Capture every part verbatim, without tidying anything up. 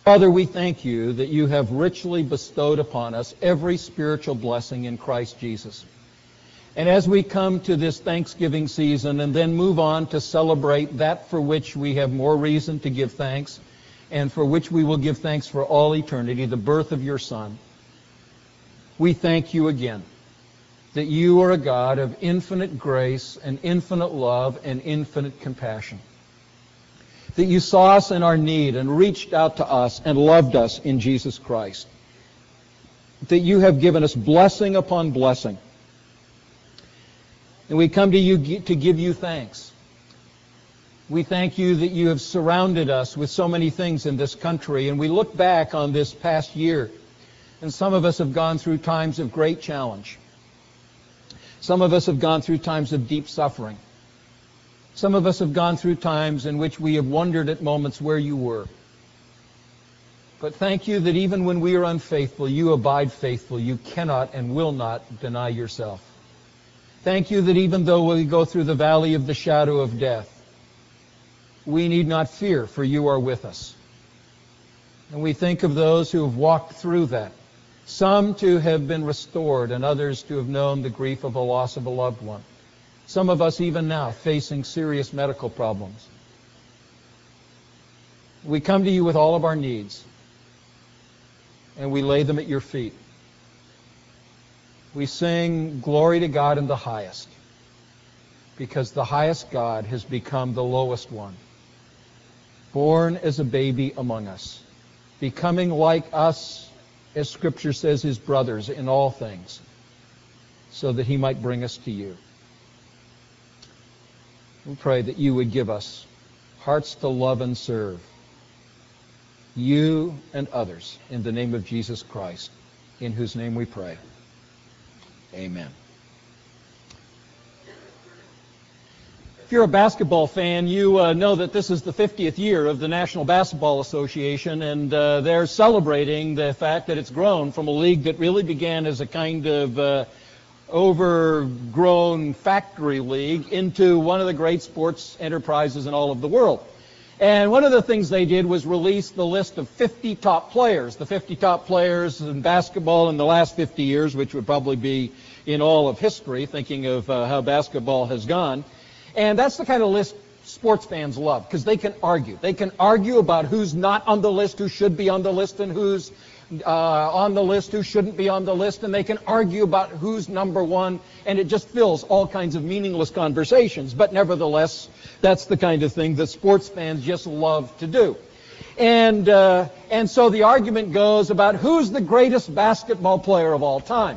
Father, we thank you that you have richly bestowed upon us every spiritual blessing in Christ Jesus. And as we come to this Thanksgiving season and then move on to celebrate that for which we have more reason to give thanks and for which we will give thanks for all eternity, the birth of your Son, we thank you again that you are a God of infinite grace and infinite love and infinite compassion. That you saw us in our need and reached out to us and loved us in Jesus Christ. That you have given us blessing upon blessing. And we come to you to give you thanks. We thank you that you have surrounded us with so many things in this country. And we look back on this past year, and some of us have gone through times of great challenge. Some of us have gone through times of deep suffering. Some of us have gone through times in which we have wondered at moments where you were. But thank you that even when we are unfaithful, you abide faithful. You cannot and will not deny yourself. Thank you that even though we go through the valley of the shadow of death, we need not fear, for you are with us. And we think of those who have walked through that. Some to have been restored and others to have known the grief of the loss of a loved one. Some of us even now facing serious medical problems. We come to you with all of our needs and we lay them at your feet. We sing glory to God in the highest because the highest God has become the lowest one, born as a baby among us, becoming like us, as Scripture says, his brothers in all things, so that he might bring us to you. We pray that you would give us hearts to love and serve you and others in the name of Jesus Christ, in whose name we pray. Amen. If you're a basketball fan, you uh, know that this is the fiftieth year of the National Basketball Association, and uh, they're celebrating the fact that it's grown from a league that really began as a kind of uh, overgrown factory league into one of the great sports enterprises in all of the world. And one of the things they did was release the list of fifty top players, the fifty top players in basketball in the last fifty years, which would probably be in all of history, thinking of uh, how basketball has gone. And that's the kind of list sports fans love, because they can argue. They can argue about who's not on the list, who should be on the list, and who's uh, on the list, who shouldn't be on the list, and they can argue about who's number one, and it just fills all kinds of meaningless conversations. But nevertheless, that's the kind of thing that sports fans just love to do. And, uh, and so the argument goes about who's the greatest basketball player of all time.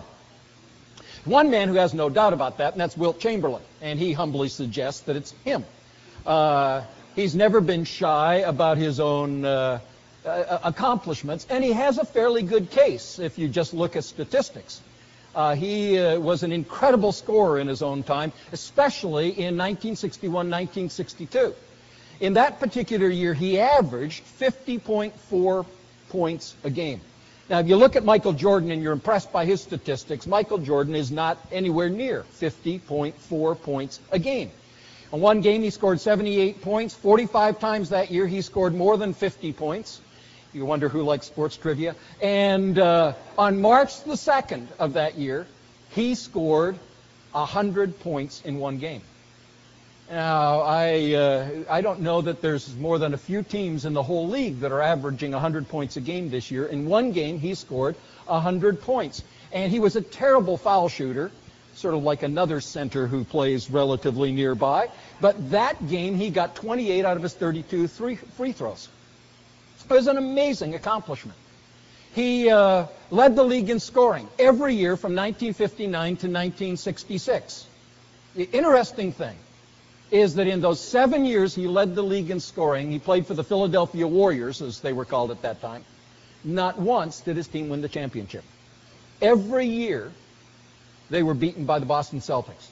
One man who has no doubt about that, and that's Wilt Chamberlain, and he humbly suggests that it's him. Uh, he's never been shy about his own uh, uh, accomplishments, and he has a fairly good case if you just look at statistics. Uh, he uh, was an incredible scorer in his own time, especially in nineteen sixty-one nineteen sixty-two. In that particular year, he averaged fifty point four points a game. Now, if you look at Michael Jordan and you're impressed by his statistics, Michael Jordan is not anywhere near fifty point four points a game. In one game, he scored seventy-eight points. forty-five times that year, he scored more than fifty points. You wonder who likes sports trivia. And uh, on March the second of that year, he scored one hundred points in one game. Now, I, uh, I don't know that there's more than a few teams in the whole league that are averaging one hundred points a game this year. In one game, he scored one hundred points. And he was a terrible foul shooter, sort of like another center who plays relatively nearby. But that game, he got twenty-eight out of his thirty-two three free throws. It was an amazing accomplishment. He uh, led the league in scoring every year from nineteen fifty-nine to nineteen sixty-six. The interesting thing is that in those seven years he led the league in scoring, he played for the Philadelphia Warriors, as they were called at that time. Not once did his team win the championship. Every year they were beaten by the Boston Celtics.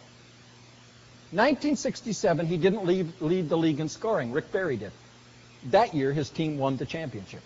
nineteen sixty-seven, he didn't lead, lead the league in scoring. Rick Barry did. That year, his team won the championship.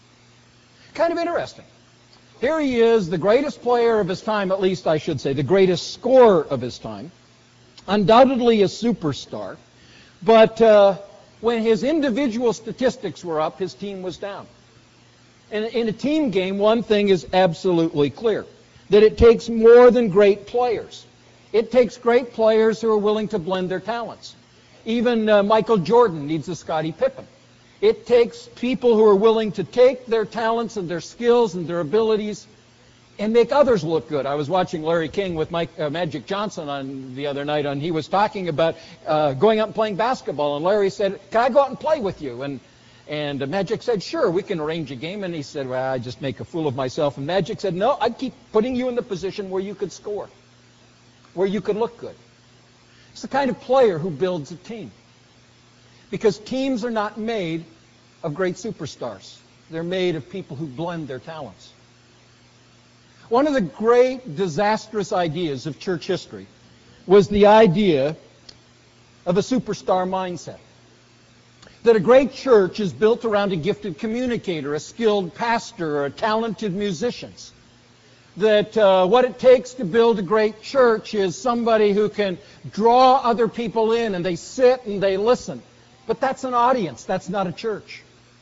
Kind of interesting. Here he is, the greatest player of his time, at least I should say, the greatest scorer of his time. Undoubtedly a superstar. But uh, when his individual statistics were up, his team was down. And in a team game, one thing is absolutely clear, that it takes more than great players. It takes great players who are willing to blend their talents. Even uh, Michael Jordan needs a Scottie Pippen. It takes people who are willing to take their talents and their skills and their abilities and make others look good. I was watching Larry King with Mike, uh, Magic Johnson on the other night, and he was talking about uh, going out and playing basketball. And Larry said, "Can I go out and play with you?" And and uh, Magic said, "Sure, we can arrange a game." And he said, "Well, I just make a fool of myself." And Magic said, "No, I'd keep putting you in the position where you could score, where you could look good." It's the kind of player who builds a team. Because teams are not made of great superstars. They're made of people who blend their talents. One of the great disastrous ideas of church history was the idea of a superstar mindset. That a great church is built around a gifted communicator, a skilled pastor, or talented musicians. That uh, what it takes to build a great church is somebody who can draw other people in and they sit and they listen. But that's an audience. That's not a church.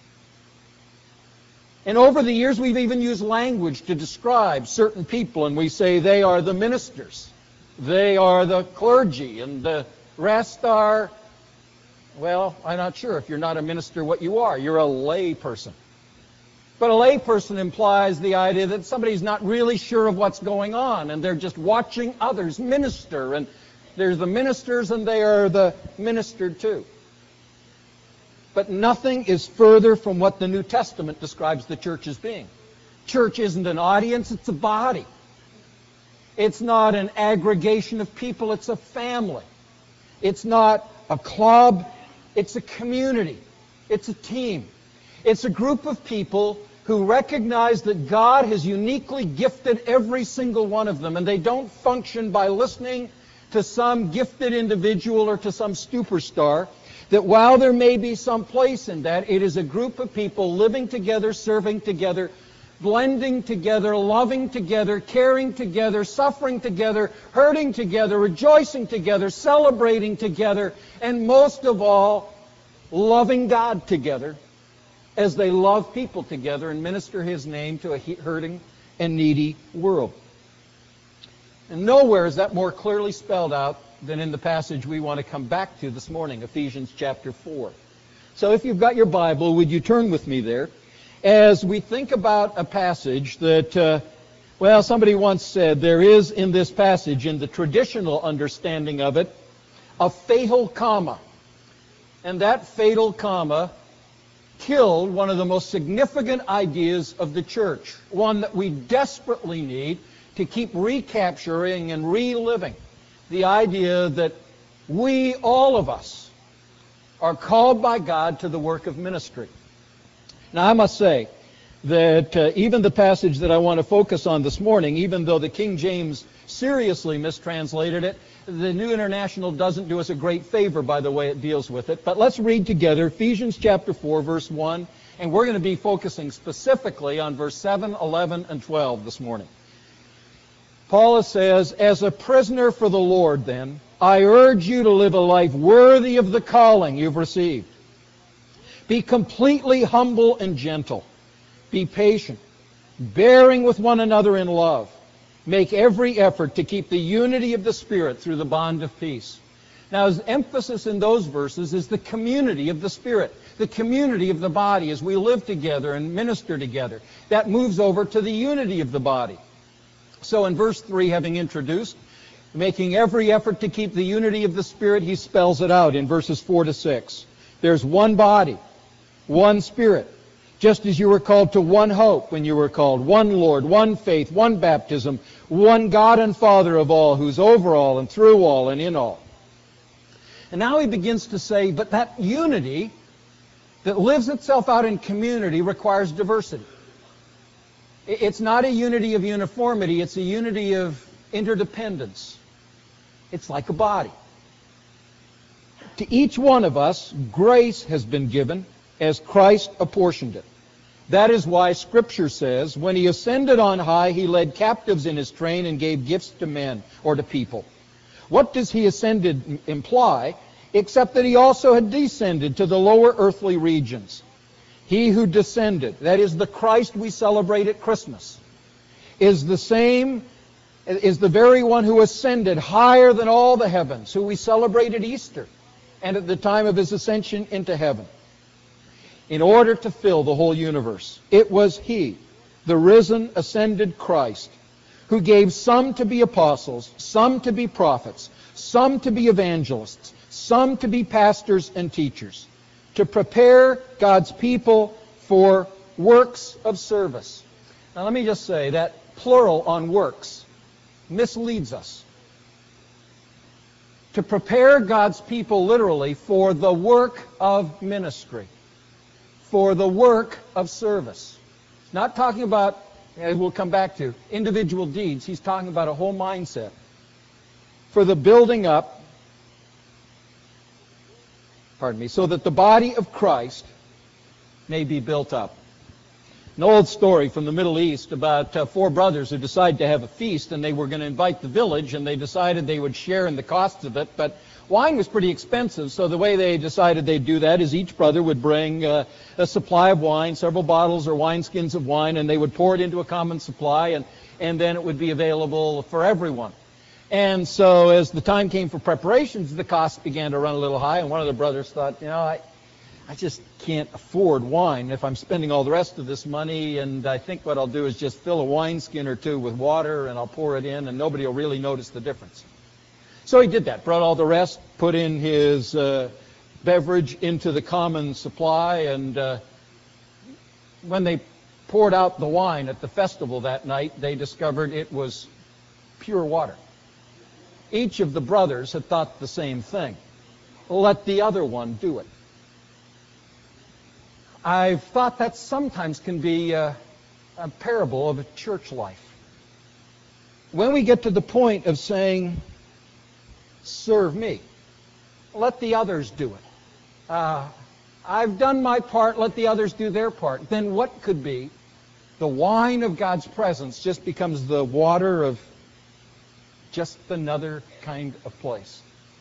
And over the years, we've even used language to describe certain people, and we say they are the ministers. They are the clergy, and the rest are, well, I'm not sure if you're not a minister what you are. You're a lay person. But a lay person implies the idea that somebody's not really sure of what's going on, and they're just watching others minister. And there's the ministers, and they are the ministered to. But nothing is further from what the New Testament describes the church as being. Church isn't an audience, it's a body. It's not an aggregation of people, it's a family. It's not a club, it's a community. It's a team. It's a group of people who recognize that God has uniquely gifted every single one of them, and they don't function by listening to some gifted individual or to some superstar. That while there may be some place in that, it is a group of people living together, serving together, blending together, loving together, caring together, suffering together, hurting together, rejoicing together, celebrating together, and most of all, loving God together as they love people together and minister His name to a hurting and needy world. And nowhere is that more clearly spelled out than in the passage we want to come back to this morning, Ephesians chapter four. So if you've got your Bible, would you turn with me there? As we think about a passage that, uh, well, somebody once said, there is in this passage, in the traditional understanding of it, a fatal comma. And that fatal comma killed one of the most significant ideas of the church, one that we desperately need to keep recapturing and reliving. The idea that we, all of us, are called by God to the work of ministry. Now, I must say that uh, even the passage that I want to focus on this morning, even though the King James seriously mistranslated it, the New International doesn't do us a great favor by the way it deals with it. But let's read together Ephesians chapter four, verse one, and we're going to be focusing specifically on verse seven, eleven, and twelve this morning. Paul says, "As a prisoner for the Lord, then, I urge you to live a life worthy of the calling you've received. Be completely humble and gentle. Be patient, bearing with one another in love. Make every effort to keep the unity of the Spirit through the bond of peace." Now, his emphasis in those verses is the community of the Spirit, the community of the body as we live together and minister together. That moves over to the unity of the body. So in verse three, having introduced, making every effort to keep the unity of the Spirit, he spells it out in verses four to six. There's one body, one Spirit, just as you were called to one hope when you were called, one Lord, one faith, one baptism, one God and Father of all, who's over all and through all and in all. And now he begins to say, but that unity that lives itself out in community requires diversity. It's not a unity of uniformity, it's a unity of interdependence. It's like a body. To each one of us, grace has been given as Christ apportioned it. That is why Scripture says, when he ascended on high, he led captives in his train and gave gifts to men or to people. What does he ascended imply, except that he also had descended to the lower earthly regions? He who descended, that is the Christ we celebrate at Christmas, is the same, is the very one who ascended higher than all the heavens, who we celebrate at Easter and at the time of his ascension into heaven, in order to fill the whole universe. It was he, the risen, ascended Christ, who gave some to be apostles, some to be prophets, some to be evangelists, some to be pastors and teachers, to prepare God's people for works of service. Now let me just say that plural on works misleads us. To prepare God's people literally for the work of ministry, for the work of service. Not talking about, as we'll come back to, individual deeds. He's talking about a whole mindset. For the building up, pardon me, so that the body of Christ may be built up. An old story from the Middle East about uh, four brothers who decided to have a feast, and they were going to invite the village, and they decided they would share in the costs of it, but wine was pretty expensive, so the way they decided they'd do that is each brother would bring uh, a supply of wine, several bottles or wineskins of wine, and they would pour it into a common supply, and, and then it would be available for everyone. And so as the time came for preparations, the costs began to run a little high, and one of the brothers thought, you know, I, I just can't afford wine if I'm spending all the rest of this money, and I think what I'll do is just fill a wineskin or two with water, and I'll pour it in, and nobody will really notice the difference. So he did that, brought all the rest, put in his uh, beverage into the common supply, and uh, when they poured out the wine at the festival that night, they discovered it was pure water. Each of the brothers had thought the same thing. Let the other one do it. I've thought that sometimes can be a, a parable of a church life. When we get to the point of saying, serve me, let the others do it. Uh, I've done my part, let the others do their part. Then what could be? The wine of God's presence just becomes the water of just another kind of place.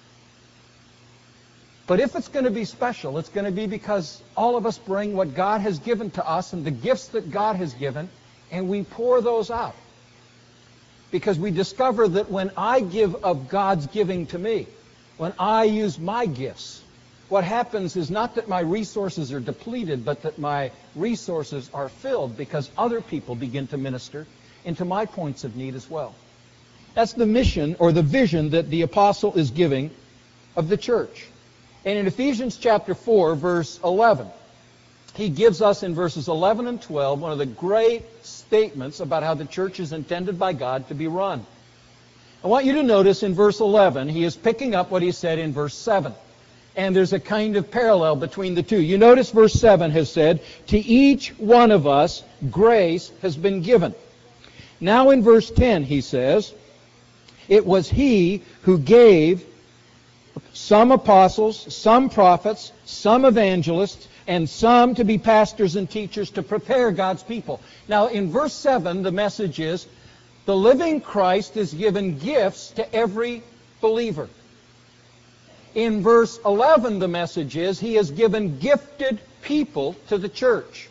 But if it's going to be special, it's going to be because all of us bring what God has given to us and the gifts that God has given, and we pour those out. Because we discover that when I give of God's giving to me, when I use my gifts, what happens is not that my resources are depleted, but that my resources are filled because other people begin to minister into my points of need as well. That's the mission or the vision that the apostle is giving of the church. And in Ephesians chapter four, verse eleven, he gives us in verses eleven and twelve one of the great statements about how the church is intended by God to be run. I want you to notice in verse eleven, he is picking up what he said in verse seven. And there's a kind of parallel between the two. You notice verse seven has said, to each one of us grace has been given. Now in verse ten he says, it was he who gave some apostles, some prophets, some evangelists, and some to be pastors and teachers to prepare God's people. Now in verse seven, the message is, the living Christ is given gifts to every believer. In verse eleven, the message is, he has given gifted people to the church.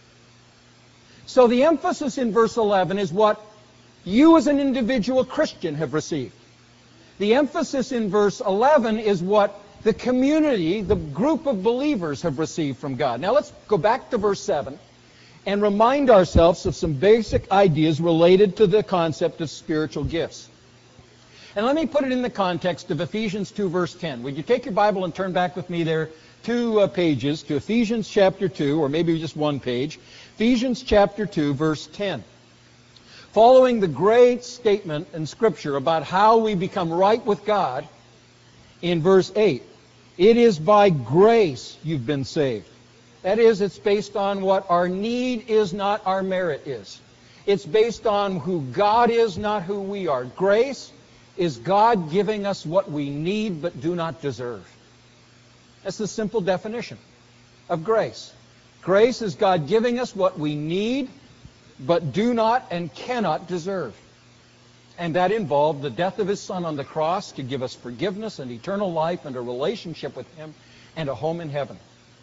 So the emphasis in verse eleven is what you as an individual Christian have received. The emphasis in verse eleven is what the community, the group of believers have received from God. Now let's go back to verse seven and remind ourselves of some basic ideas related to the concept of spiritual gifts. And let me put it in the context of Ephesians two, verse ten. Would you take your Bible and turn back with me there two uh, pages to Ephesians chapter two, or maybe just one page. Ephesians chapter two, verse ten. Following the great statement in Scripture about how we become right with God, in verse eight, it is by grace you've been saved. That is, it's based on what our need is, not our merit is. It's based on who God is, not who we are. Grace is God giving us what we need but do not deserve. That's the simple definition of grace. Grace is God giving us what we need but do not and cannot deserve. And that involved the death of His Son on the cross to give us forgiveness and eternal life and a relationship with Him and a home in heaven.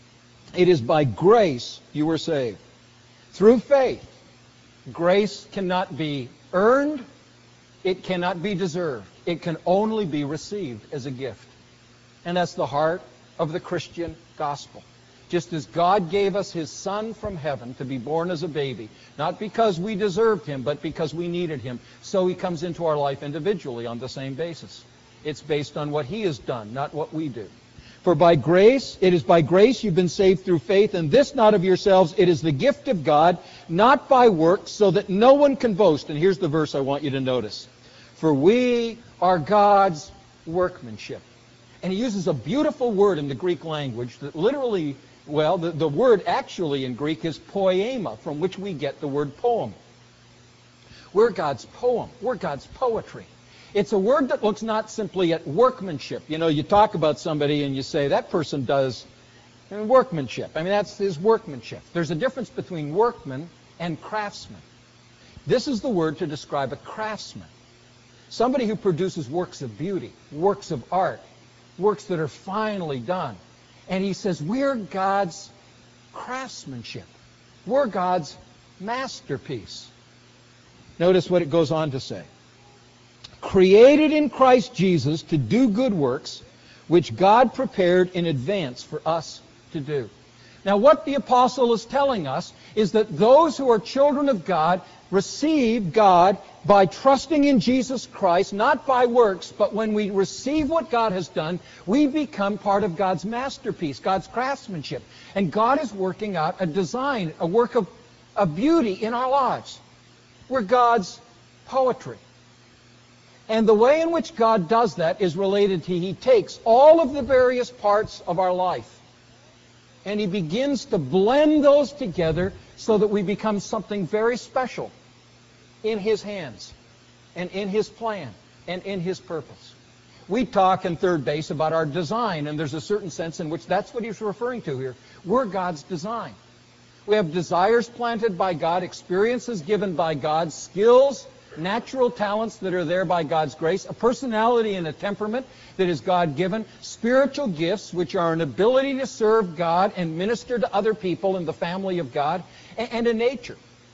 It is by grace you were saved. Through faith. Grace cannot be earned. It cannot be deserved. It can only be received as a gift. And that's the heart of the Christian gospel. Just as God gave us His Son from heaven to be born as a baby, not because we deserved Him, but because we needed Him, so He comes into our life individually on the same basis. It's based on what He has done, not what we do. For by grace, it is by grace you've been saved through faith, and this not of yourselves, it is the gift of God, not by works, so that no one can boast. And here's the verse I want you to notice. For we are God's workmanship. And he uses a beautiful word in the Greek language that literally, well, the, the word actually in Greek is poema, from which we get the word poem. We're God's poem. We're God's poetry. It's a word that looks not simply at workmanship. You know, you talk about somebody and you say, that person does workmanship. I mean, that's his workmanship. There's a difference between workman and craftsman. This is the word to describe a craftsman. Somebody who produces works of beauty, works of art, works that are finely done. And he says, we're God's craftsmanship. We're God's masterpiece. Notice what it goes on to say. Created in Christ Jesus to do good works, which God prepared in advance for us to do. Now, what the apostle is telling us is that those who are children of God receive God by trusting in Jesus Christ, not by works, but when we receive what God has done, we become part of God's masterpiece, God's craftsmanship. And God is working out a design, a work of, of beauty in our lives. We're God's poetry. And the way in which God does that is related to He takes all of the various parts of our life and He begins to blend those together so that we become something very special in His hands and in His plan and in His purpose. We talk in third base about our design, and there's a certain sense in which that's what he's referring to here. We're God's design. We have desires planted by God, experiences given by God, skills, natural talents that are there by God's grace, a personality and a temperament that is God-given, spiritual gifts, which are an ability to serve God and minister to other people in the family of God, and a nature.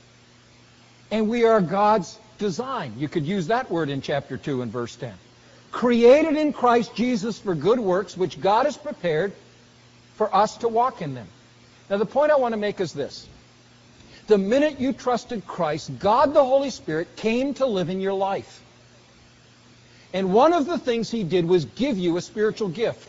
And we are God's design. You could use that word in chapter two and verse ten. Created in Christ Jesus for good works, which God has prepared for us to walk in them. Now, the point I want to make is this. The minute you trusted Christ, God the Holy Spirit came to live in your life. And one of the things He did was give you a spiritual gift.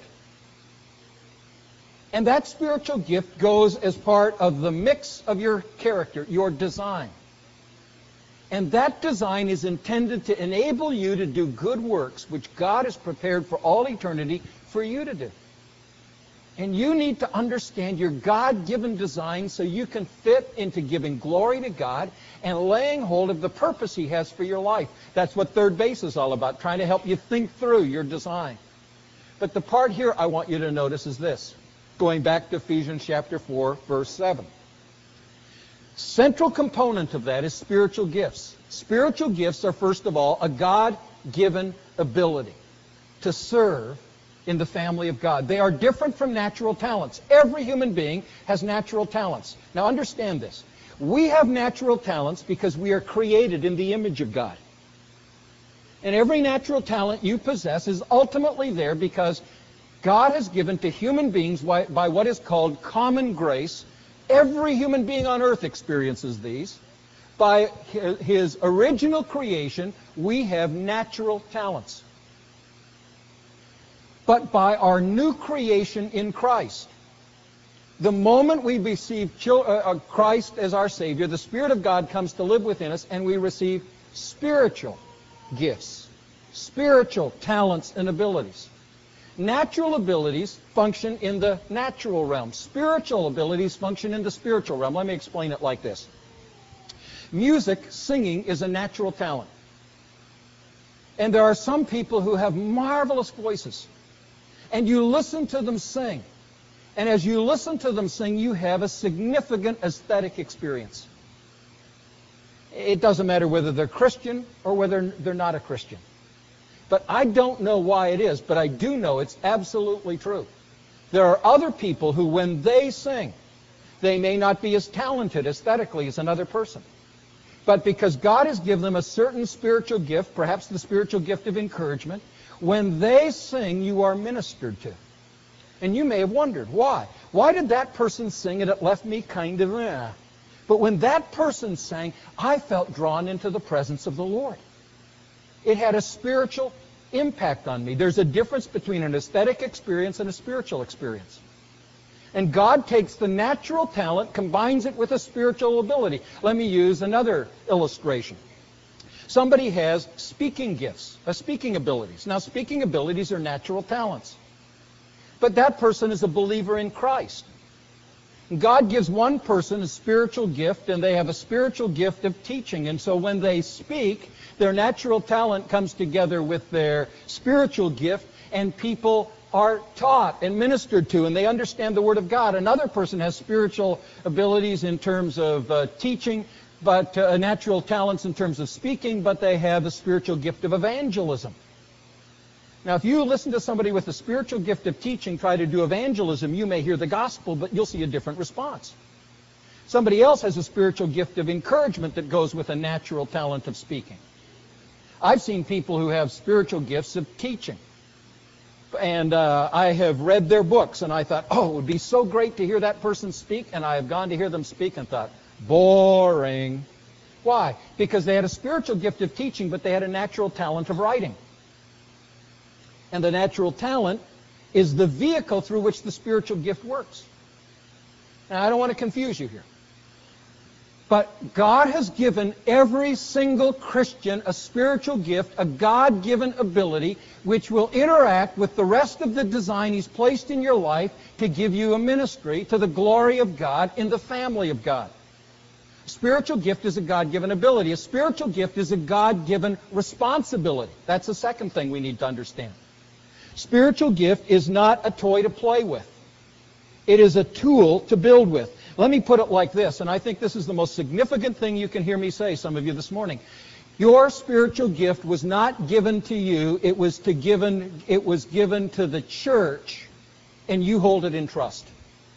And that spiritual gift goes as part of the mix of your character, your design. And that design is intended to enable you to do good works, which God has prepared for all eternity for you to do. And you need to understand your God-given design so you can fit into giving glory to God and laying hold of the purpose He has for your life. That's what third base is all about, trying to help you think through your design. But the part here I want you to notice is this, going back to Ephesians chapter four, verse seven. Central component of that is spiritual gifts. Spiritual gifts are, first of all, a God-given ability to serve in the family of God. They are different from natural talents. Every human being has natural talents. Now understand this. We have natural talents because we are created in the image of God. And every natural talent you possess is ultimately there because God has given to human beings by what is called common grace. Every human being on earth experiences these. By His original creation, we have natural talents. But by our new creation in Christ, the moment we receive Christ as our Savior, the Spirit of God comes to live within us, and we receive spiritual gifts, spiritual talents and abilities. Natural abilities function in the natural realm. Spiritual abilities function in the spiritual realm. Let me explain it like this. Music, singing, is a natural talent. And there are some people who have marvelous voices. And you listen to them sing. And as you listen to them sing, you have a significant aesthetic experience. It doesn't matter whether they're Christian or whether they're not a Christian. But I don't know why it is, but I do know it's absolutely true. There are other people who, when they sing, they may not be as talented aesthetically as another person. But because God has given them a certain spiritual gift, perhaps the spiritual gift of encouragement, when they sing, you are ministered to. And you may have wondered, why? Why did that person sing and it left me kind of, eh? But when that person sang, I felt drawn into the presence of the Lord. It had a spiritual impact on me. There's a difference between an aesthetic experience and a spiritual experience. And God takes the natural talent, combines it with a spiritual ability. Let me use another illustration. Somebody has speaking gifts, uh, speaking abilities. Now, speaking abilities are natural talents. But that person is a believer in Christ. God gives one person a spiritual gift, and they have a spiritual gift of teaching. And so when they speak, their natural talent comes together with their spiritual gift, and people are taught and ministered to, and they understand the Word of God. Another person has spiritual abilities in terms of uh, teaching, but uh, natural talents in terms of speaking, but they have a spiritual gift of evangelism. Now, if you listen to somebody with a spiritual gift of teaching try to do evangelism, you may hear the gospel, but you'll see a different response. Somebody else has a spiritual gift of encouragement that goes with a natural talent of speaking. I've seen people who have spiritual gifts of teaching. And uh, I have read their books, and I thought, oh, it would be so great to hear that person speak, and I have gone to hear them speak and thought, boring. Why? Because they had a spiritual gift of teaching, but they had a natural talent of writing. And the natural talent is the vehicle through which the spiritual gift works. Now, I don't want to confuse you here. But God has given every single Christian a spiritual gift, a God-given ability, which will interact with the rest of the design He's placed in your life to give you a ministry to the glory of God in the family of God. A spiritual gift is a God-given ability. A spiritual gift is a God-given responsibility. That's the second thing we need to understand. Spiritual gift is not a toy to play with. It is a tool to build with. Let me put it like this, and I think this is the most significant thing you can hear me say, some of you this morning. Your spiritual gift was not given to you, it was to given it was given to the church, and you hold it in trust.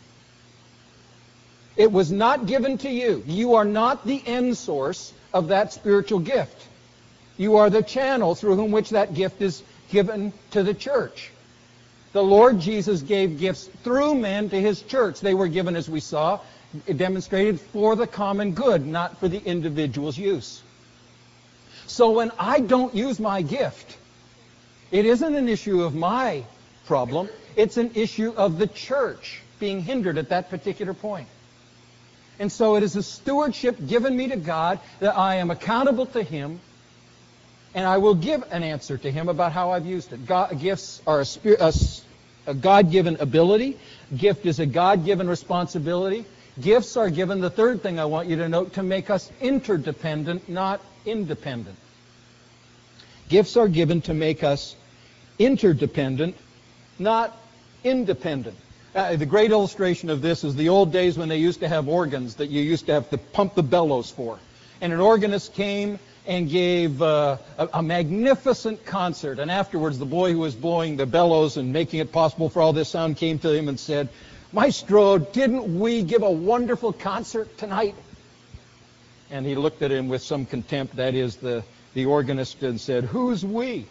It was not given to you. You are not the end source of that spiritual gift. You are the channel through whom which that gift is given to the church. The Lord Jesus gave gifts through men to His church. They were given, as we saw, demonstrated for the common good, not for the individual's use. So when I don't use my gift, it isn't an issue of my problem. It's an issue of the church being hindered at that particular point. And so it is a stewardship given me to God that I am accountable to Him, and I will give an answer to Him about how I've used it. God, gifts are a, spirit, a, a God-given ability. Gift is a God-given responsibility. Gifts are given, the third thing I want you to note, to make us interdependent, not independent. Gifts are given to make us interdependent, not independent. Uh, the great illustration of this is the old days when they used to have organs that you used to have to pump the bellows for. And an organist came and gave uh, a, a magnificent concert. And afterwards, the boy who was blowing the bellows and making it possible for all this sound came to him and said, "Maestro, didn't we give a wonderful concert tonight?" And he looked at him with some contempt, that is, the, the organist, and said, "Who's we?"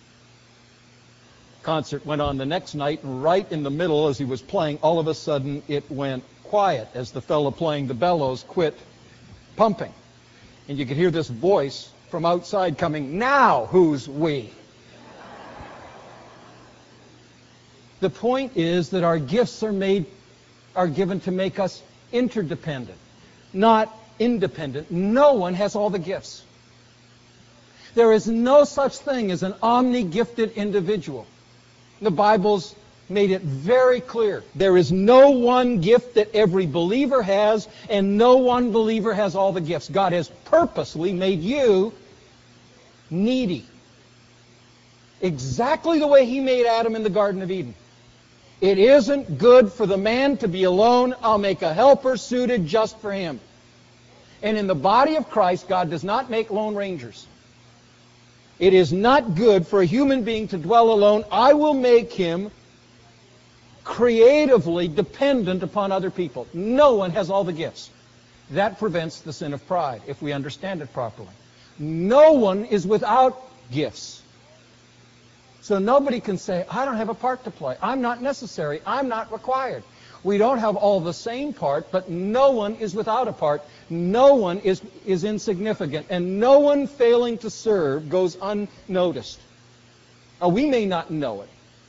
Concert went on the next night, and right in the middle, as he was playing, all of a sudden it went quiet as the fellow playing the bellows quit pumping. And you could hear this voice from outside coming, "Now who's we?" The point is that our gifts are made, are given to make us interdependent, not independent. No one has all the gifts. There is no such thing as an omni-gifted individual. The Bible's made it very clear. There is no one gift that every believer has, and no one believer has all the gifts. God has purposely made you needy. Exactly the way He made Adam in the Garden of Eden. It isn't good for the man to be alone. I'll make a helper suited just for him. And in the body of Christ, God does not make lone rangers. It is not good for a human being to dwell alone. I will make him creatively dependent upon other people. No one has all the gifts. That prevents the sin of pride, if we understand it properly. No one is without gifts. So nobody can say, I don't have a part to play. I'm not necessary. I'm not required. We don't have all the same part, but no one is without a part. No one is, is insignificant. And no one failing to serve goes unnoticed. Now, we may not know it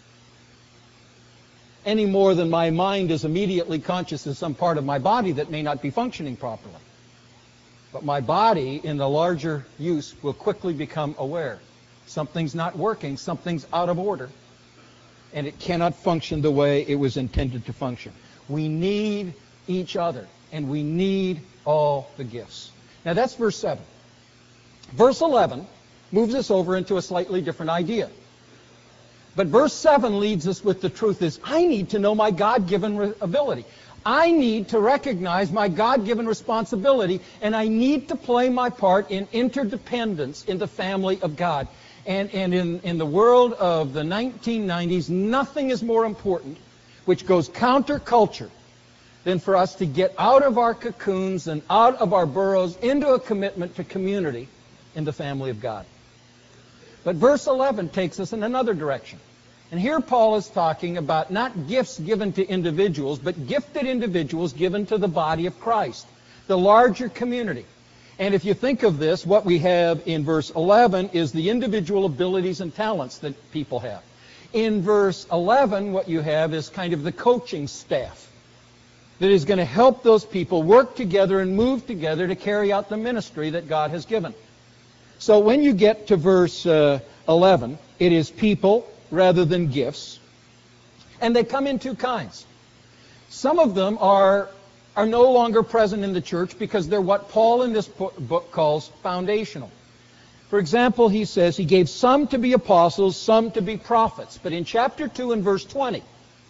any more than my mind is immediately conscious of some part of my body that may not be functioning properly. But my body, in the larger use, will quickly become aware. Something's not working, something's out of order, and it cannot function the way it was intended to function. We need each other, and we need all the gifts. Now that's verse seven. Verse eleven moves us over into a slightly different idea. But verse seven leads us with the truth is, I need to know my God-given re- ability. I need to recognize my God-given responsibility, and I need to play my part in interdependence in the family of God. And, and in, in the world of the nineteen nineties, nothing is more important, which goes counterculture, than for us to get out of our cocoons and out of our burrows into a commitment to community in the family of God. But verse eleven takes us in another direction. And here Paul is talking about not gifts given to individuals, but gifted individuals given to the body of Christ, the larger community. And if you think of this, what we have in verse eleven is the individual abilities and talents that people have. In verse eleven, what you have is kind of the coaching staff that is going to help those people work together and move together to carry out the ministry that God has given. So when you get to verse uh, eleven, it is people rather than gifts. And they come in two kinds. Some of them are, are no longer present in the church because they're what Paul in this book calls foundational. For example, he says he gave some to be apostles, some to be prophets. But in chapter two and verse twenty,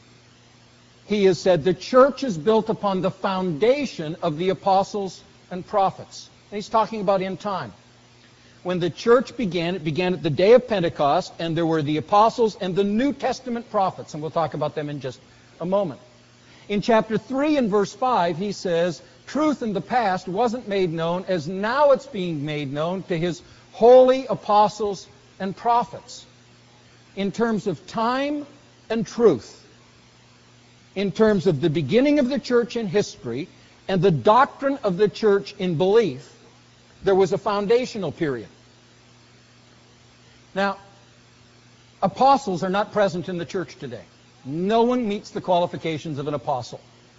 he has said the church is built upon the foundation of the apostles and prophets. And he's talking about in time. When the church began, it began at the day of Pentecost, and there were the apostles and the New Testament prophets, and we'll talk about them in just a moment. In chapter three and verse five, he says, truth in the past wasn't made known as now it's being made known to his holy apostles and prophets. In terms of time and truth, in terms of the beginning of the church in history and the doctrine of the church in belief, there was a foundational period. Now, apostles are not present in the church today. No one meets the qualifications of an apostle.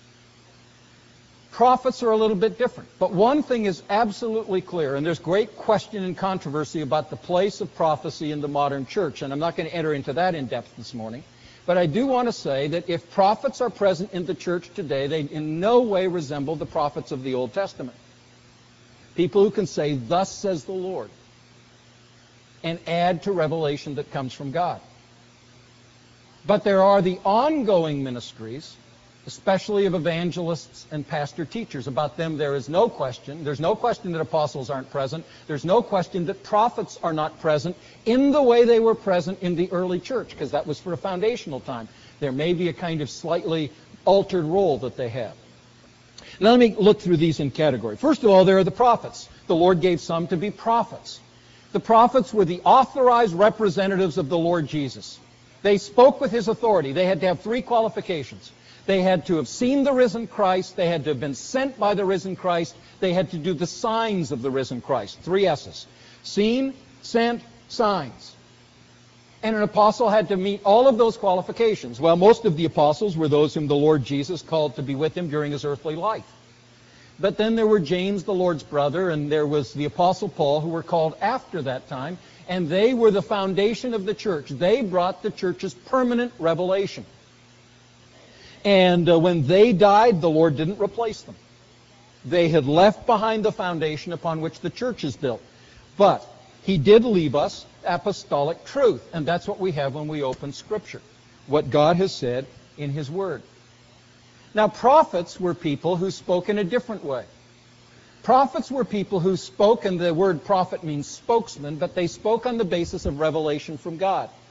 Prophets are a little bit different. But one thing is absolutely clear, and there's great question and controversy about the place of prophecy in the modern church, and I'm not going to enter into that in depth this morning. But I do want to say that if prophets are present in the church today, they in no way resemble the prophets of the Old Testament. People who can say, thus says the Lord, and add to revelation that comes from God. But there are the ongoing ministries, especially of evangelists and pastor teachers. About them there is no question. There's no question that apostles aren't present. There's no question that prophets are not present in the way they were present in the early church, because that was for a foundational time. There may be a kind of slightly altered role that they have. Now let me look through these in category. First of all, there are the prophets. The Lord gave some to be prophets. The prophets were the authorized representatives of the Lord Jesus. They spoke with his authority. They had to have three qualifications. They had to have seen the risen Christ. They had to have been sent by the risen Christ. They had to do the signs of the risen Christ. Three S's. Seen, sent, signs. And an apostle had to meet all of those qualifications. Well, most of the apostles were those whom the Lord Jesus called to be with him during his earthly life. But then there were James, the Lord's brother, and there was the apostle Paul, who were called after that time, and they were the foundation of the church. They brought the church's permanent revelation. And uh, when they died, the Lord didn't replace them. They had left behind the foundation upon which the church is built. But he did leave us apostolic truth, and that's what we have when we open Scripture, what God has said in his Word. Now, prophets were people who spoke in a different way. Prophets were people who spoke, and the word prophet means spokesman, but they spoke on the basis of revelation from God.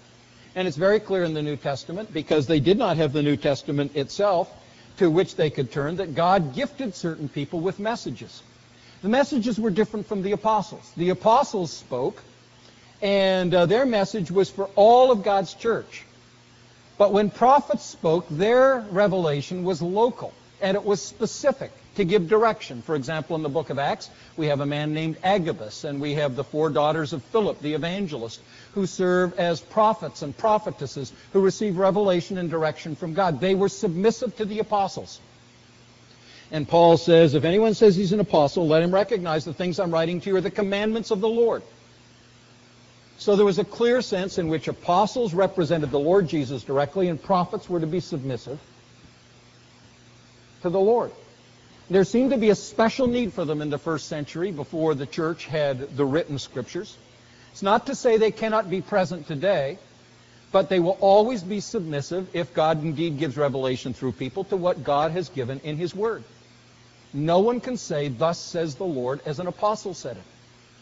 And it's very clear in the New Testament, because they did not have the New Testament itself to which they could turn, that God gifted certain people with messages. The messages were different from the apostles. The apostles spoke, and uh, their message was for all of God's church. But when prophets spoke, their revelation was local, and it was specific to give direction. For example, in the book of Acts, we have a man named Agabus, and we have the four daughters of Philip, the evangelist, who serve as prophets and prophetesses who receive revelation and direction from God. They were submissive to the apostles. And Paul says, if anyone says he's an apostle, let him recognize the things I'm writing to you are the commandments of the Lord. So there was a clear sense in which apostles represented the Lord Jesus directly, and prophets were to be submissive to the Lord. There seemed to be a special need for them in the first century before the church had the written scriptures. It's not to say they cannot be present today, but they will always be submissive, if God indeed gives revelation through people, to what God has given in His Word. No one can say, thus says the Lord, as an apostle said it.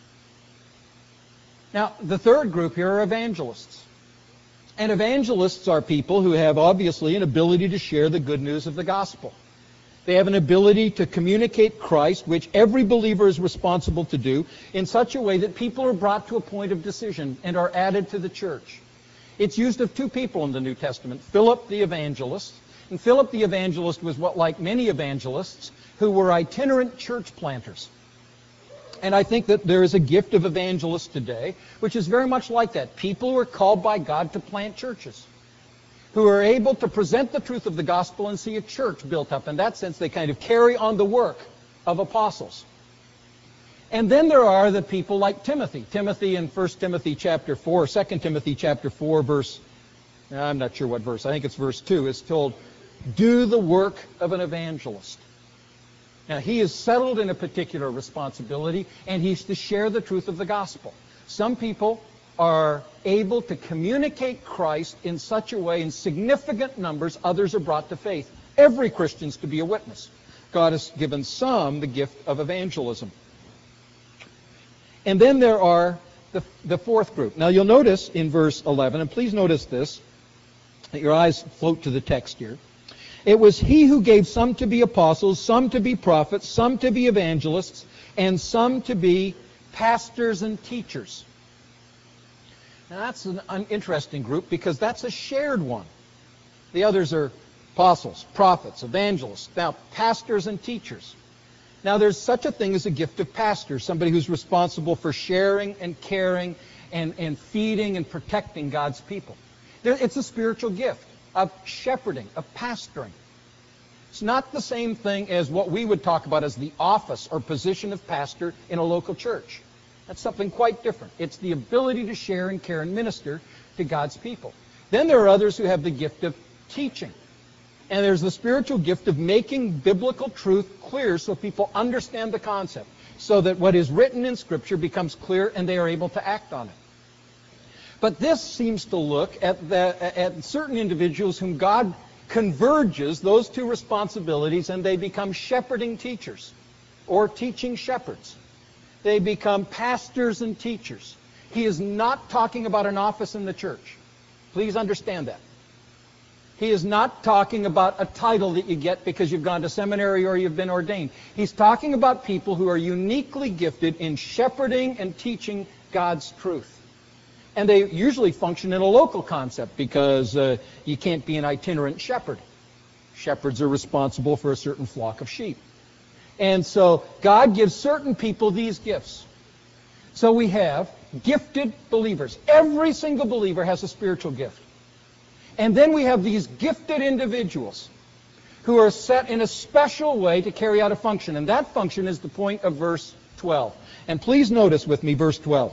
Now, the third group here are evangelists. And evangelists are people who have obviously an ability to share the good news of the gospel. They have an ability to communicate Christ, which every believer is responsible to do, in such a way that people are brought to a point of decision and are added to the church. It's used of two people in the New Testament, Philip the evangelist. And Philip the evangelist was what, like many evangelists, who were itinerant church planters. And I think that there is a gift of evangelists today, which is very much like that. People who are called by God to plant churches, who are able to present the truth of the gospel and see a church built up. In that sense, they kind of carry on the work of apostles. And then there are the people like Timothy. Timothy in First Timothy chapter four, Second Timothy chapter four, verse, I'm not sure what verse, I think it's verse two, is told, do the work of an evangelist. Now, he is settled in a particular responsibility, and he's to share the truth of the gospel. Some people are able to communicate Christ in such a way in significant numbers, others are brought to faith. Every Christian's to be a witness. God has given some the gift of evangelism. And then there are the, the fourth group. Now you'll notice in verse eleven, and please notice this, that your eyes float to the text here. It was He who gave some to be apostles, some to be prophets, some to be evangelists, and some to be pastors and teachers. Now that's an, an interesting group, because that's a shared one. The others are apostles, prophets, evangelists. Now, pastors and teachers. Now, there's such a thing as a gift of pastor, somebody who's responsible for sharing and caring and, and feeding and protecting God's people. There, it's a spiritual gift of shepherding, of pastoring. It's not the same thing as what we would talk about as the office or position of pastor in a local church. That's something quite different. It's the ability to share and care and minister to God's people. Then there are others who have the gift of teaching. And there's the spiritual gift of making biblical truth clear so people understand the concept, so that what is written in Scripture becomes clear and they are able to act on it. But this seems to look at, the, at certain individuals whom God converges those two responsibilities, and they become shepherding teachers or teaching shepherds. They become pastors and teachers. He is not talking about an office in the church. Please understand that. He is not talking about a title that you get because you've gone to seminary or you've been ordained. He's talking about people who are uniquely gifted in shepherding and teaching God's truth. And they usually function in a local concept, because uh, you can't be an itinerant shepherd. Shepherds are responsible for a certain flock of sheep. And so God gives certain people these gifts. So we have gifted believers. Every single believer has a spiritual gift. And then we have these gifted individuals who are set in a special way to carry out a function. And that function is the point of verse twelve. And please notice with me verse twelve.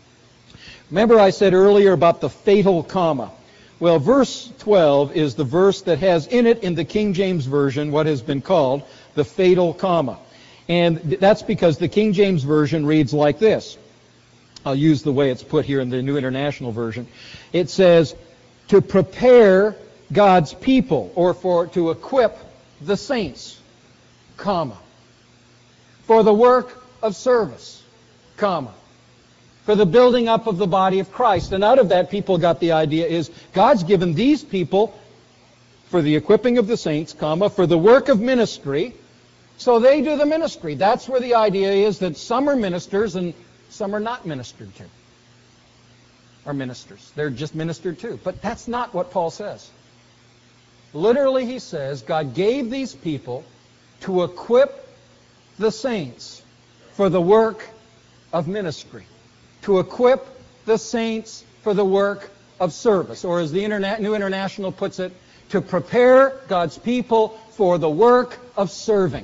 Remember I said earlier about the fatal comma. Well, verse twelve is the verse that has in it, in the King James Version, what has been called the fatal comma. And that's because the King James Version reads like this. I'll use the way it's put here in the New International Version. It says, to prepare God's people, or for to equip the saints, comma, for the work of service, comma, for the building up of the body of Christ. And out of that, people got the idea is God's given these people for the equipping of the saints, comma, for the work of ministry, so they do the ministry. That's where the idea is that some are ministers and some are not ministered to. Are ministers. They're just ministered to. But that's not what Paul says. Literally, he says, God gave these people to equip the saints for the work of ministry. To equip the saints for the work of service. Or as the Interna- New International puts it, to prepare God's people for the work of serving.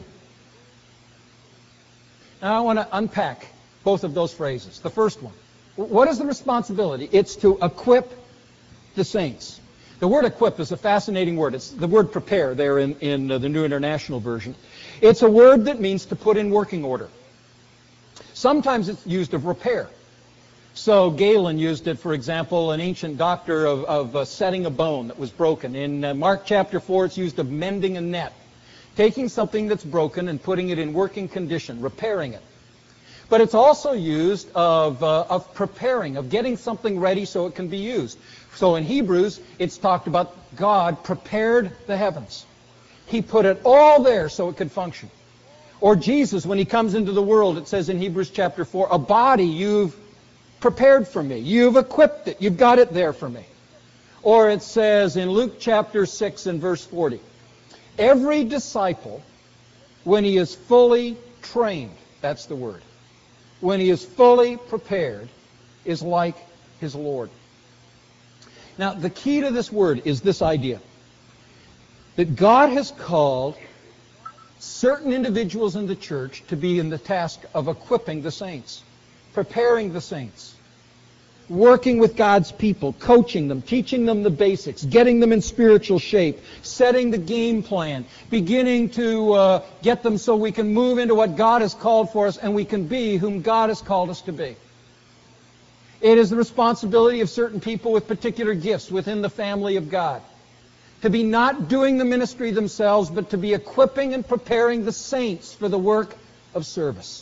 Now I want to unpack both of those phrases. The first one. What is the responsibility? It's to equip the saints. The word equip is a fascinating word. It's the word prepare there in, in uh, the New International Version. It's a word that means to put in working order. Sometimes it's used of repair. So Galen used it, for example, an ancient doctor of, of uh, setting a bone that was broken. In uh, Mark chapter four, it's used of mending a net. Taking something that's broken and putting it in working condition, repairing it. But it's also used of, uh, of preparing, of getting something ready so it can be used. So in Hebrews, it's talked about God prepared the heavens. He put it all there so it could function. Or Jesus, when he comes into the world, it says in Hebrews chapter four, a body you've prepared for me. You've equipped it. You've got it there for me. Or it says in Luke chapter six and verse forty, every disciple, when he is fully trained, that's the word, when he is fully prepared, is like his Lord. Now, the key to this word is this idea, that God has called certain individuals in the church to be in the task of equipping the saints, preparing the saints, working with God's people, coaching them, teaching them the basics, getting them in spiritual shape, setting the game plan, beginning to uh, get them so we can move into what God has called for us and we can be whom God has called us to be. It is the responsibility of certain people with particular gifts within the family of God to be not doing the ministry themselves, but to be equipping and preparing the saints for the work of service.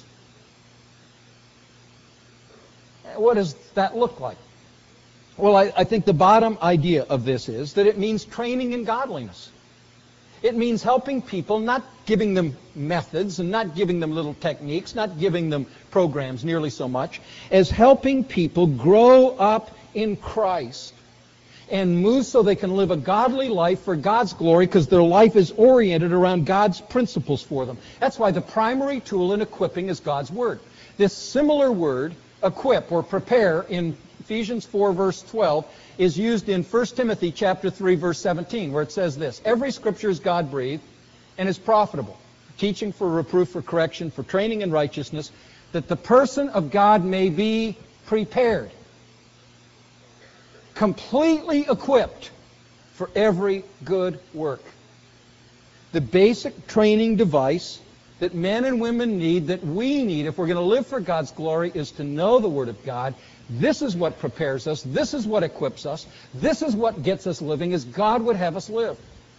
What does that look like? Well, I, I think the bottom idea of this is that it means training in godliness. It means helping people, not giving them methods and not giving them little techniques, not giving them programs nearly so much, as helping people grow up in Christ and move so they can live a godly life for God's glory because their life is oriented around God's principles for them. That's why the primary tool in equipping is God's Word. This similar word, equip or prepare, in Ephesians four verse twelve is used in First Timothy chapter three verse seventeen, where it says this, every scripture is God-breathed and is profitable, teaching, for reproof, for correction, for training in righteousness, that the person of God may be prepared, completely equipped for every good work. The basic training device that men and women need, that we need if we're going to live for God's glory, is to know the Word of God. This is what prepares us. This is what equips us. This is what gets us living as God would have us live.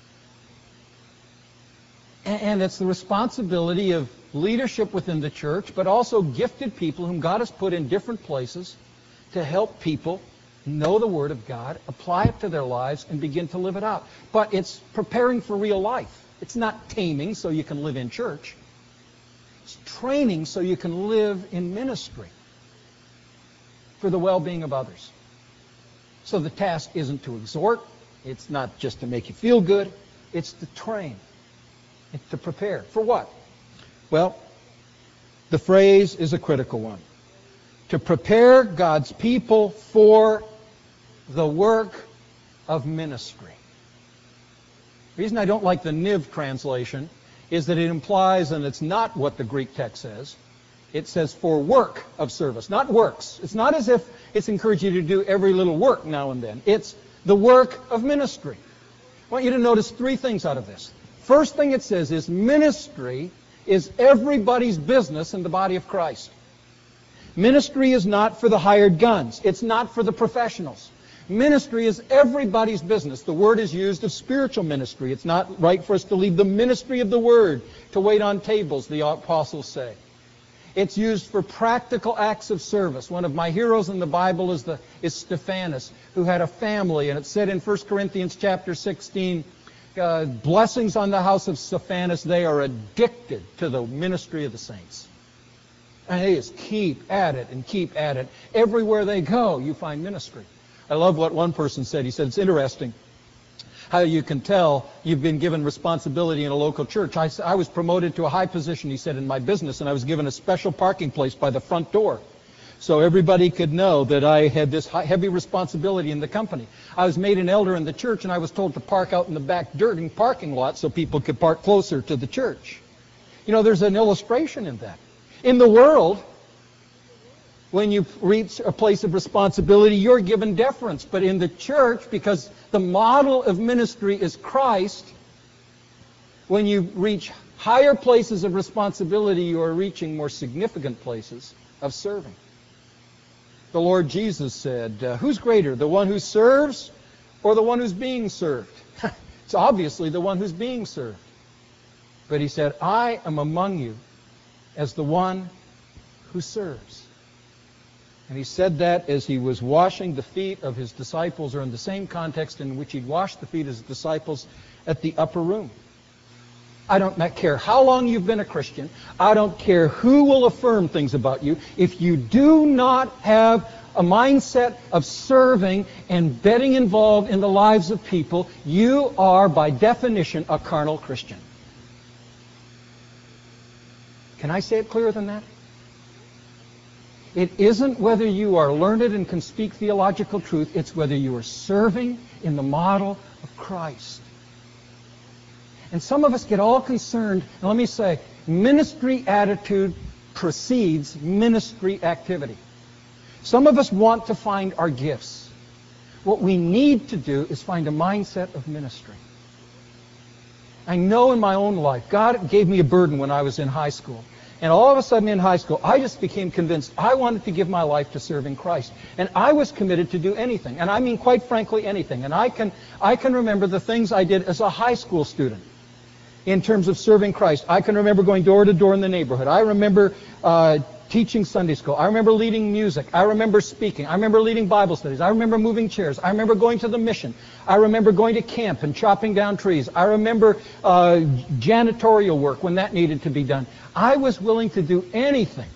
And it's the responsibility of leadership within the church, but also gifted people whom God has put in different places to help people know the Word of God, apply it to their lives, and begin to live it out. But it's preparing for real life. It's not taming so you can live in church. It's training so you can live in ministry for the well-being of others. So the task isn't to exhort. It's not just to make you feel good. It's to train. It's to prepare. For what? Well, the phrase is a critical one. To prepare God's people for the work of ministry. The reason I don't like the N I V translation is that it implies, and it's not what the Greek text says, it says for work of service, not works. It's not as if it's encouraging you to do every little work now and then. It's the work of ministry. I want you to notice three things out of this. First thing it says is ministry is everybody's business in the body of Christ. Ministry is not for the hired guns. It's not for the professionals. Ministry is everybody's business. The word is used of spiritual ministry. It's not right for us to leave the ministry of the Word to wait on tables, the apostles say. It's used for practical acts of service. One of my heroes in the Bible is, the, is Stephanus, who had a family. And it said in First Corinthians chapter sixteen, uh, blessings on the house of Stephanus. They are addicted to the ministry of the saints. And they just keep at it and keep at it. Everywhere they go, you find ministry. I love what one person said. He said, it's interesting how you can tell you've been given responsibility in a local church. I, I was promoted to a high position, he said, in my business, and I was given a special parking place by the front door. So everybody could know that I had this high, heavy responsibility in the company. I was made an elder in the church, and I was told to park out in the back dirty parking lot so people could park closer to the church. You know, there's an illustration in that. In the world, when you reach a place of responsibility, you're given deference. But in the church, because the model of ministry is Christ, when you reach higher places of responsibility, you are reaching more significant places of serving. The Lord Jesus said, uh, who's greater, the one who serves or the one who's being served? It's obviously the one who's being served. But he said, I am among you as the one who serves. And he said that as he was washing the feet of his disciples, or in the same context in which he'd washed the feet of his disciples at the upper room. I don't care how long you've been a Christian. I don't care who will affirm things about you. If you do not have a mindset of serving and getting involved in the lives of people, you are, by definition, a carnal Christian. Can I say it clearer than that? It isn't whether you are learned and can speak theological truth. It's whether you are serving in the model of Christ. And some of us get all concerned. And let me say, ministry attitude precedes ministry activity. Some of us want to find our gifts. What we need to do is find a mindset of ministry. I know in my own life, God gave me a burden when I was in high school. And all of a sudden in high school, I just became convinced I wanted to give my life to serving Christ. And I was committed to do anything. And I mean, quite frankly, anything. And I can, I can remember the things I did as a high school student in terms of serving Christ. I can remember going door to door in the neighborhood. I remember uh, teaching Sunday school. I remember leading music. I remember speaking. I remember leading Bible studies. I remember moving chairs. I remember going to the mission. I remember going to camp and chopping down trees. I remember uh, janitorial work when that needed to be done. I was willing to do anything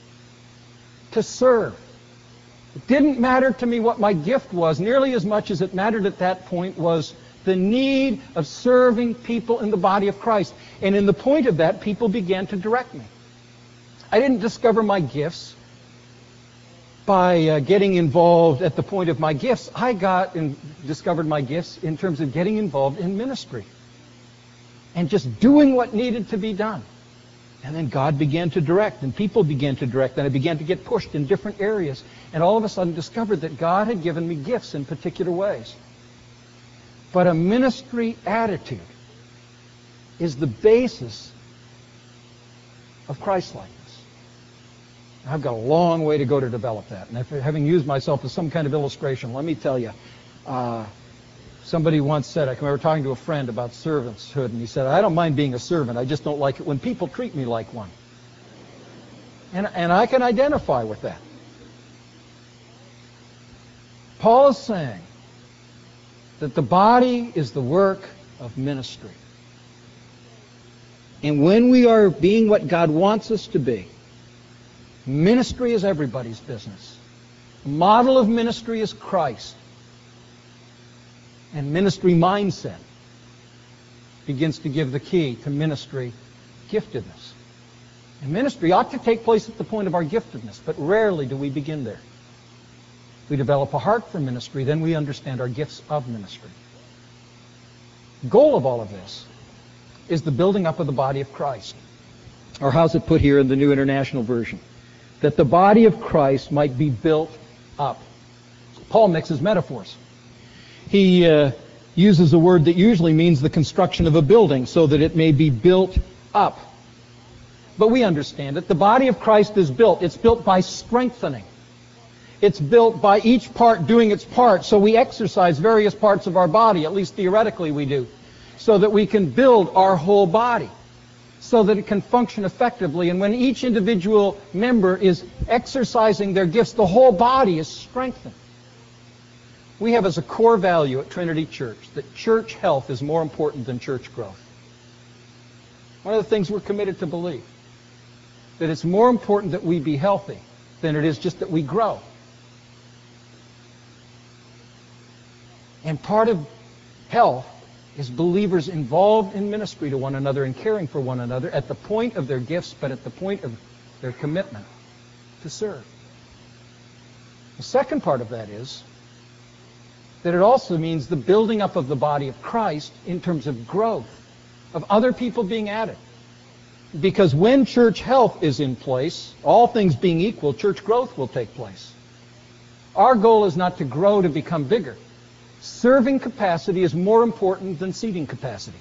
to serve. It didn't matter to me what my gift was. Nearly as much as it mattered at that point was the need of serving people in the body of Christ. And in the point of that, people began to direct me. I didn't discover my gifts by uh, getting involved at the point of my gifts. I got and discovered my gifts in terms of getting involved in ministry and just doing what needed to be done. And then God began to direct, and people began to direct, and I began to get pushed in different areas. And all of a sudden discovered that God had given me gifts in particular ways. But a ministry attitude is the basis of Christ-likeness. I've got a long way to go to develop that. And if, having used myself as some kind of illustration, let me tell you, uh, somebody once said, I remember talking to a friend about servanthood, and he said, I don't mind being a servant, I just don't like it when people treat me like one. And, and I can identify with that. Paul is saying that the body is the work of ministry. And when we are being what God wants us to be, ministry is everybody's business. The model of ministry is Christ. And ministry mindset begins to give the key to ministry giftedness. And ministry ought to take place at the point of our giftedness, but rarely do we begin there. If we develop a heart for ministry, then we understand our gifts of ministry. The goal of all of this is the building up of the body of Christ. Or how's it put here in the New International Version? That the body of Christ might be built up. Paul mixes metaphors. He uh, uses a word that usually means the construction of a building so that it may be built up. But we understand it. The body of Christ is built. It's built by strengthening. It's built by each part doing its part. So we exercise various parts of our body, at least theoretically we do, so that we can build our whole body. so that it can function effectively. And when each individual member is exercising their gifts, the whole body is strengthened. We have as a core value at Trinity Church that church health is more important than church growth. One of the things we're committed to believe, that it's more important that we be healthy than it is just that we grow. And part of health is believers involved in ministry to one another and caring for one another at the point of their gifts, but at the point of their commitment to serve. The second part of that is that it also means the building up of the body of Christ in terms of growth, of other people being added. Because when church health is in place, all things being equal, church growth will take place. Our goal is not to grow to become bigger. Serving capacity is more important than seating capacity.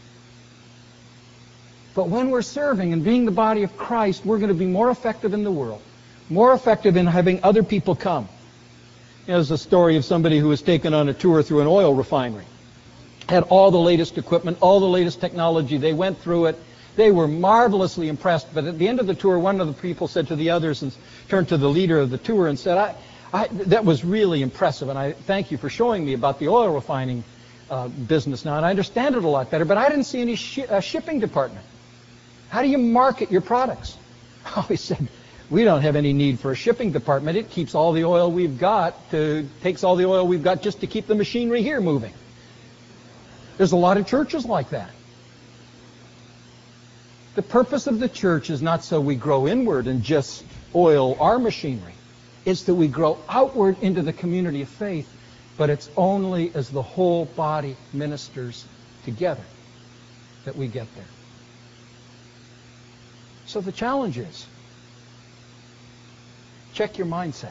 But when we're serving and being the body of Christ, we're going to be more effective in the world, more effective in having other people come. There's a story of somebody who was taken on a tour through an oil refinery. Had all the latest equipment, all the latest technology. They went through it. They were marvelously impressed. But at the end of the tour, one of the people said to the others and turned to the leader of the tour and said, I, I, that was really impressive, and I thank you for showing me about the oil refining uh, business now, and I understand it a lot better, but I didn't see any shi uh, shipping department. How do you market your products? Oh, he said, we don't have any need for a shipping department. It keeps all the oil we've got, to, takes all the oil we've got just to keep the machinery here moving. There's a lot of churches like that. The purpose of the church is not so we grow inward and just oil our machinery. It's that we grow outward into the community of faith, but it's only as the whole body ministers together that we get there. So the challenge is, check your mindset.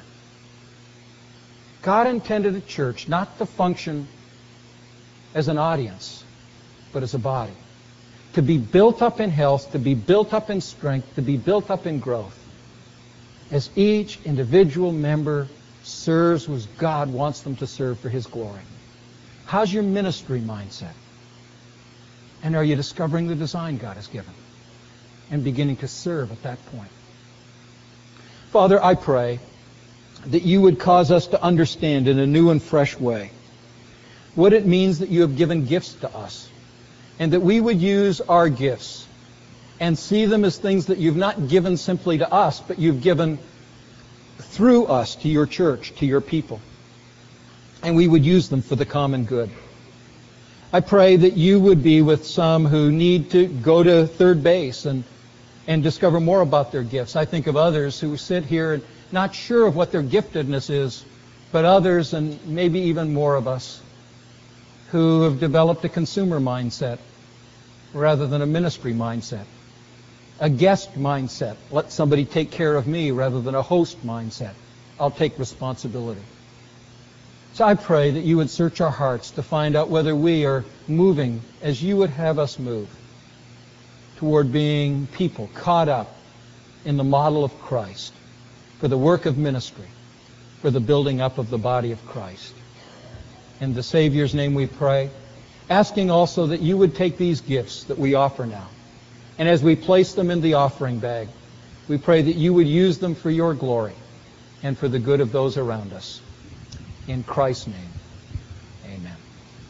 God intended a church not to function as an audience, but as a body. To be built up in health, to be built up in strength, to be built up in growth. As each individual member serves as God wants them to serve for His glory. How's your ministry mindset? And are you discovering the design God has given and beginning to serve at that point? Father, I pray that you would cause us to understand in a new and fresh way what it means that you have given gifts to us, and that we would use our gifts and see them as things that you've not given simply to us, but you've given through us to your church, to your people. And we would use them for the common good. I pray that you would be with some who need to go to third base and, and discover more about their gifts. I think of others who sit here and not sure of what their giftedness is, but others, and maybe even more of us, who have developed a consumer mindset rather than a ministry mindset. A guest mindset. Let somebody take care of me rather than a host mindset. I'll take responsibility. So I pray that you would search our hearts to find out whether we are moving as you would have us move toward being people caught up in the model of Christ for the work of ministry, for the building up of the body of Christ. In the Savior's name we pray, asking also that you would take these gifts that we offer now, and as we place them in the offering bag, we pray that you would use them for your glory and for the good of those around us. In Christ's name.